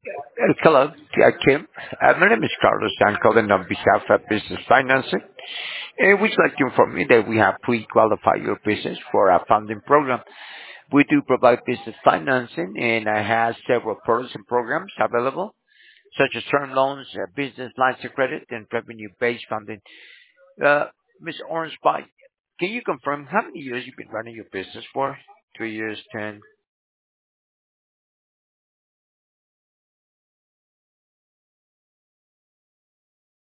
Hello, Kim. My name is Carlos. I'm calling on behalf of Business Financing. We'd like to inform you that we have pre-qualified your business for our funding program. We do provide business financing, and I have several products and programs available, such as term loans, business lines of credit, and revenue-based funding. Uh, Ms. Orange, can you confirm how many years you've been running your business for? 3 years, 10?